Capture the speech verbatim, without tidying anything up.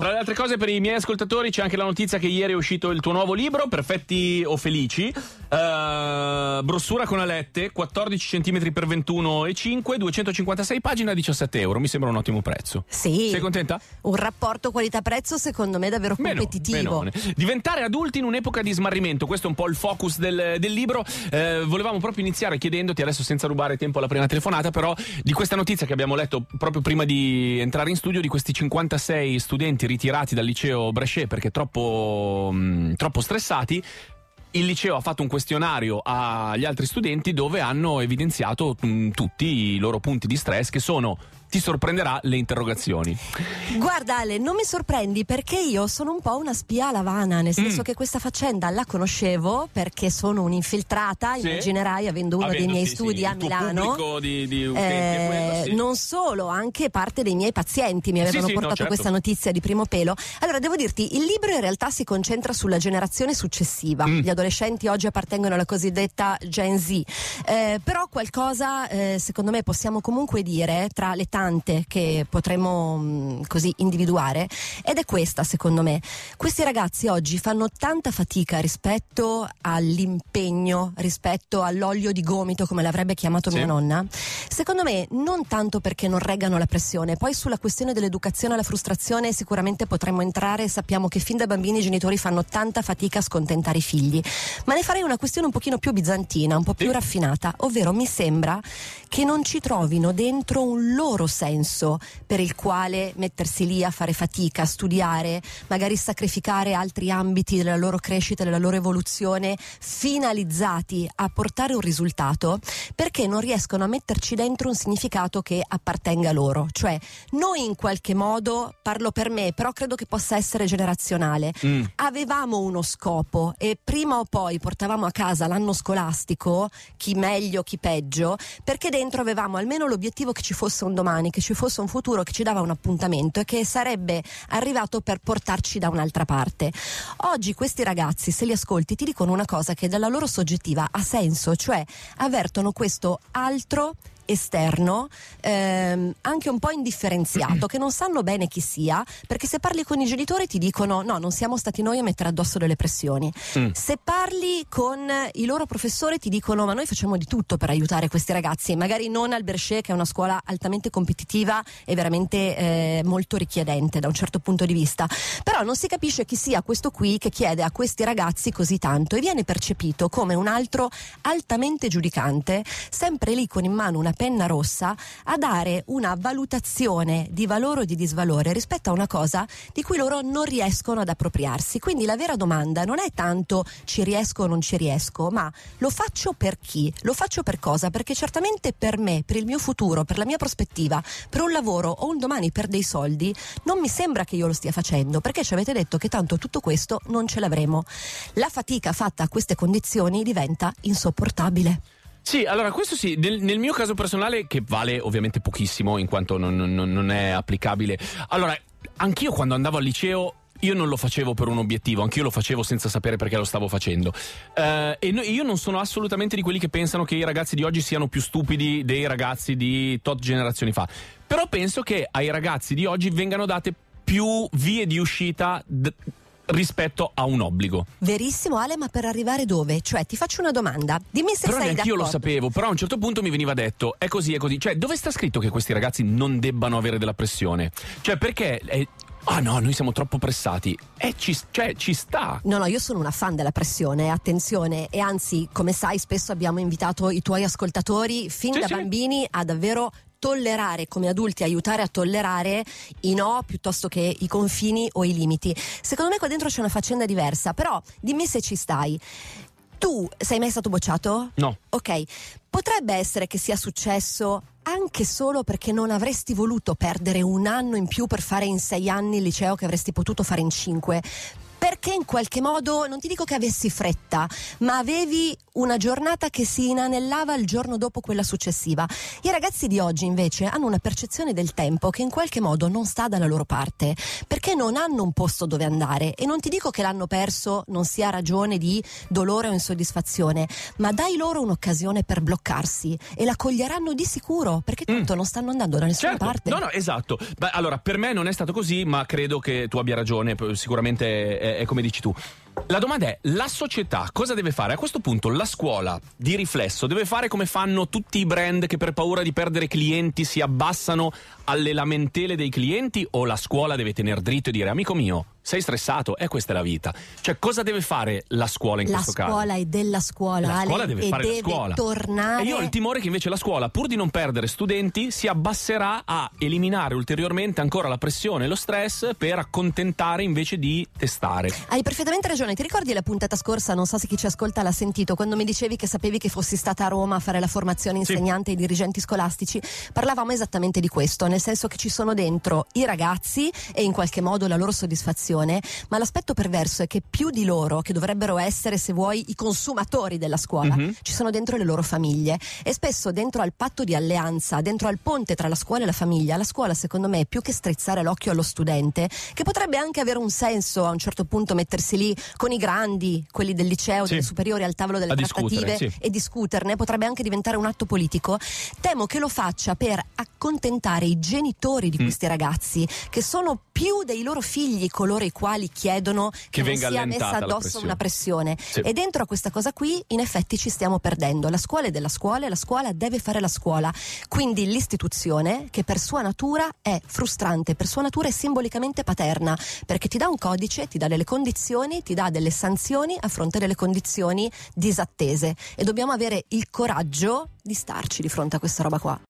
tra le altre cose, per i miei ascoltatori c'è anche la notizia che ieri è uscito il tuo nuovo libro, Perfetti o Felici. Uh, brossura con alette, quattordici centimetri per ventuno e cinque, duecentocinquantasei pagine a diciassette euro. Mi sembra un ottimo prezzo. Sì. Sei contenta? Un rapporto qualità-prezzo secondo me davvero competitivo. Benone, benone. Diventare adulti in un'epoca di smarrimento, questo è un po' il focus del, del libro. Eh, volevamo proprio iniziare chiedendoti, adesso senza rubare tempo alla prima telefonata, però di questa notizia che abbiamo letto proprio prima di entrare in studio, di questi cinquantasei studenti ritirati dal liceo Brescia perché troppo, mh, troppo stressati. Il liceo ha fatto un questionario agli altri studenti dove hanno evidenziato mh, tutti i loro punti di stress, che sono, ti sorprenderà, le interrogazioni. Guarda Ale, non mi sorprendi perché io sono un po' una spia alla Havana, nel senso Mm. che questa faccenda la conoscevo perché sono un'infiltrata, Sì. immaginerai, avendo uno Avendo, dei miei sì, studi sì, a il tuo Milano. pubblico di, di utenti è Eh, quello, sì. Non solo, anche parte dei miei pazienti mi avevano Sì, sì, no, portato certo. questa notizia di primo pelo. Allora, devo dirti, il libro in realtà si concentra sulla generazione successiva. Mm. Gli adolescenti oggi appartengono alla cosiddetta Gen Z. Eh, però qualcosa, eh, secondo me, possiamo comunque dire, tra le tante che potremmo mh, così individuare, ed è questa, secondo me. Questi ragazzi oggi fanno tanta fatica rispetto all'impegno, rispetto all'olio di gomito, come l'avrebbe chiamato Sì. mia nonna. Secondo me non tanto perché non reggano la pressione, poi sulla questione dell'educazione alla frustrazione sicuramente potremmo entrare. Sappiamo che fin da bambini i genitori fanno tanta fatica a scontentare i figli, ma ne farei una questione un pochino più bizantina, un po' più Sì. raffinata, ovvero mi sembra che non ci trovino dentro un loro senso per il quale mettersi lì a fare fatica, a studiare, magari sacrificare altri ambiti della loro crescita, della loro evoluzione, finalizzati a portare un risultato, perché non riescono a metterci dentro un significato che appartenga a loro. Cioè, noi in qualche modo, parlo per me, però credo che possa essere generazionale, Mm. avevamo uno scopo e prima o poi portavamo a casa l'anno scolastico, chi meglio, chi peggio, perché dentro avevamo almeno l'obiettivo che ci fosse un domani, che ci fosse un futuro, che ci dava un appuntamento e che sarebbe arrivato per portarci da un'altra parte. Oggi questi ragazzi, se li ascolti, ti dicono una cosa che dalla loro soggettiva ha senso, cioè avvertono questo altro esterno, ehm, anche un po' indifferenziato, che non sanno bene chi sia, perché se parli con i genitori ti dicono no, non siamo stati noi a mettere addosso delle pressioni. Mm. Se parli con i loro professori ti dicono ma noi facciamo di tutto per aiutare questi ragazzi, magari non al Brescia, che è una scuola altamente competitiva e veramente eh, molto richiedente da un certo punto di vista, però non si capisce chi sia questo qui che chiede a questi ragazzi così tanto e viene percepito come un altro altamente giudicante, sempre lì con in mano una penna rossa a dare una valutazione di valore o di disvalore rispetto a una cosa di cui loro non riescono ad appropriarsi. Quindi la vera domanda non è tanto ci riesco o non ci riesco, ma lo faccio per chi? Lo faccio per cosa? Perché certamente per me, per il mio futuro, per la mia prospettiva, per un lavoro o un domani per dei soldi, non mi sembra che io lo stia facendo, perché ci avete detto che tanto tutto questo non ce l'avremo. La fatica fatta a queste condizioni diventa insopportabile. Sì, allora questo sì, nel, nel mio caso personale, che vale ovviamente pochissimo in quanto non, non, non è applicabile. Allora, anch'io quando andavo al liceo io non lo facevo per un obiettivo, anch'io lo facevo senza sapere perché lo stavo facendo. Uh, e no, io non sono assolutamente di quelli che pensano che i ragazzi di oggi siano più stupidi dei ragazzi di tot generazioni fa. Però penso che ai ragazzi di oggi vengano date più vie di uscita d- rispetto a un obbligo. Verissimo Ale, ma per arrivare dove? Cioè ti faccio una domanda, dimmi se Però sei neanche io d'accordo. lo sapevo, però a un certo punto mi veniva detto è così, è così. Cioè, dove sta scritto che questi ragazzi non debbano avere della pressione? Cioè, perché è... ah no, noi siamo troppo pressati. Eh, ci, cioè, ci sta. No, no, io sono una fan della pressione, attenzione, e anzi, come sai, spesso abbiamo invitato i tuoi ascoltatori fin Sì, da sì. bambini a davvero tollerare, come adulti aiutare a tollerare i no piuttosto che i confini o i limiti. Secondo me qua dentro c'è una faccenda diversa, però dimmi se ci stai. Tu sei mai stato bocciato? No. Ok, potrebbe essere che sia successo anche solo perché non avresti voluto perdere un anno in più per fare in sei anni il liceo che avresti potuto fare in cinque. Perché in qualche modo, non ti dico che avessi fretta, ma avevi una giornata che si inanellava il giorno dopo quella successiva. I ragazzi di oggi invece hanno una percezione del tempo che in qualche modo non sta dalla loro parte, perché non hanno un posto dove andare, e non ti dico che l'hanno perso non sia ragione di dolore o insoddisfazione, ma dai loro un'occasione per bloccarsi e la coglieranno di sicuro, perché tanto mm. non stanno andando da nessuna certo. parte. No, no, esatto. Beh, allora, per me non è stato così, ma credo che tu abbia ragione, sicuramente è, è come dici tu. La domanda è: la società cosa deve fare? A questo punto la scuola, di riflesso, deve fare come fanno tutti i brand che per paura di perdere clienti si abbassano alle lamentele dei clienti, o la scuola deve tenere dritto e dire: amico mio, sei stressato, e questa è la vita? Cioè, cosa deve fare la scuola in la questo caso? La scuola è della scuola, la scuola Ale, deve e fare deve la scuola. tornare. E io ho il timore che invece la scuola, pur di non perdere studenti, si abbasserà a eliminare ulteriormente ancora la pressione e lo stress per accontentare invece di testare. Hai perfettamente ragione. Ti ricordi la puntata scorsa, non so se chi ci ascolta l'ha sentito, quando mi dicevi che sapevi che fossi stata a Roma a fare la formazione insegnante ai sì. dirigenti scolastici? Parlavamo esattamente di questo, nel senso che ci sono dentro i ragazzi e in qualche modo la loro soddisfazione, ma l'aspetto perverso è che più di loro, che dovrebbero essere, se vuoi, i consumatori della scuola, mm-hmm. ci sono dentro le loro famiglie, e spesso dentro al patto di alleanza, dentro al ponte tra la scuola e la famiglia, la scuola secondo me è più che strizzare l'occhio allo studente, che potrebbe anche avere un senso a un certo punto mettersi lì con i grandi, quelli del liceo, sì. delle superiori, al tavolo delle a trattative sì. e discuterne, potrebbe anche diventare un atto politico. Temo che lo faccia per accontentare i genitori di mm. questi ragazzi, che sono più dei loro figli coloro i quali chiedono che, che non sia messa addosso pressione. una pressione sì. e dentro a questa cosa qui in effetti ci stiamo perdendo. La scuola è della scuola e la scuola deve fare la scuola, quindi l'istituzione, che per sua natura è frustrante, per sua natura è simbolicamente paterna, perché ti dà un codice, ti dà delle condizioni, ti dà delle sanzioni a fronte delle condizioni disattese, e dobbiamo avere il coraggio di starci di fronte a questa roba qua.